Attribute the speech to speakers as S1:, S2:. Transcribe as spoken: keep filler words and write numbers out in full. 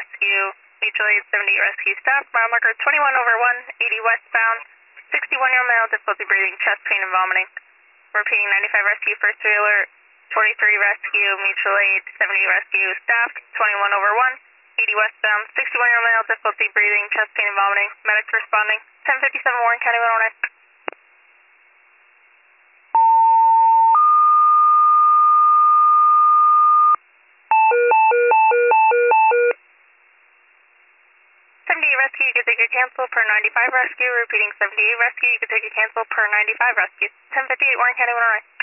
S1: Rescue, mutual aid seventy Rescue staff, mile marker twenty-one over one, eighty westbound, sixty-one-year-old male, difficulty breathing, chest pain and vomiting. Repeating ninety-five Rescue, first wheeler, twenty-three Rescue, mutual aid seventy Rescue staff, twenty-one over one, eighty westbound, sixty-one-year-old male, difficulty breathing, chest pain and vomiting. Medics responding, ten fifty-seven Warren County one oh nine. seventy-eight Rescue, you can take a cancel per ninety-five Rescue. Repeating seventy-eight Rescue, you can take a cancel per ninety-five Rescue. ten fifty-eight Warren County one oh nine.